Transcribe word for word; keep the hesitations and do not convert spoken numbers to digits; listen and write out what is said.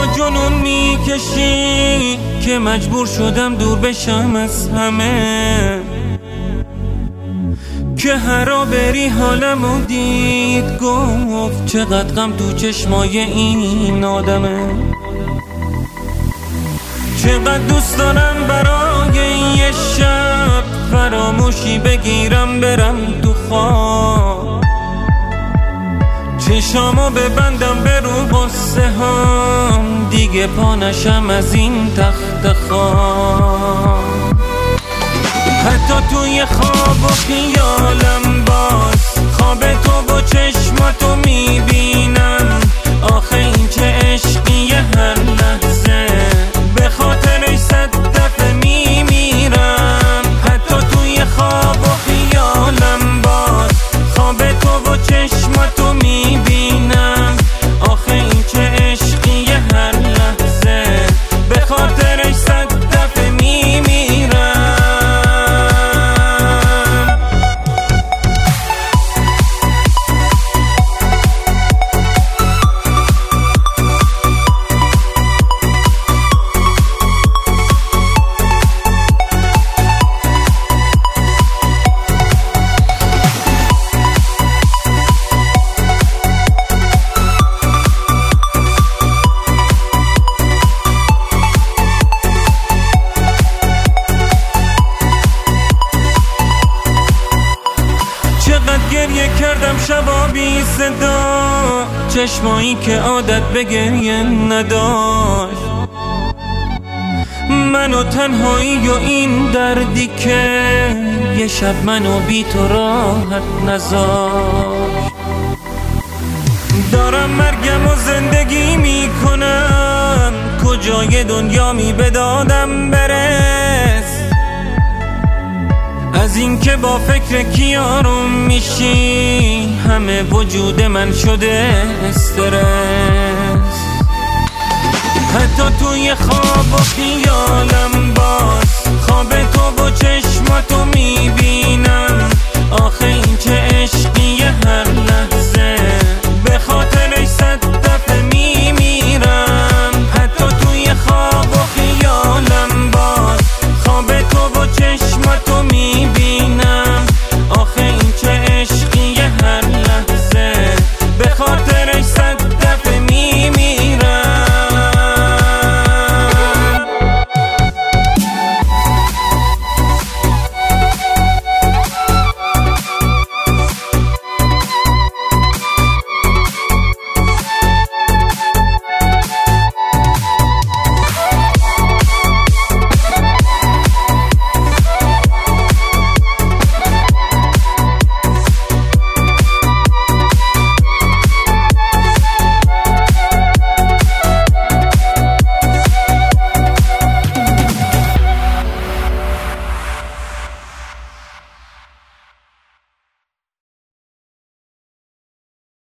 با جنون میکشی که مجبور شدم دور بشم از همه، که هرا بری حالمو دید گفت چقدر غم تو چشمای این آدمه. چقدر دوست دارم برای یه شب فراموشی بگیرم برم تو خواب، چشامو ببندم به رو قصه هم، دیگه پا نشم از این تخت خواب. حتی توی خواب و خیالم باز خواب تو و چشماتو میبینم. آخه این چه عشقیه هر لحظه، به خاطرش صد دفعه میمیرم. حتی توی خواب و خیالم باز خواب تو و چشماتو میبینم. آخه این چه عشقیه هر لحظه، به خاطرش صد دفعه میمیرم. چقدر گریه کردم شبا بی صدا، چشمایی که عادت به گریه نداشت. منو تنهایی و این دردی که یه شب منو بی تو راحت نذاشت. دارم مرگم و زندگی میکنم، کجای دنیا می بدادم برس. از این که با فکر کیارم میشی همه وجود من شده استرس. حتی توی خواب و خیالم باز خواب تو و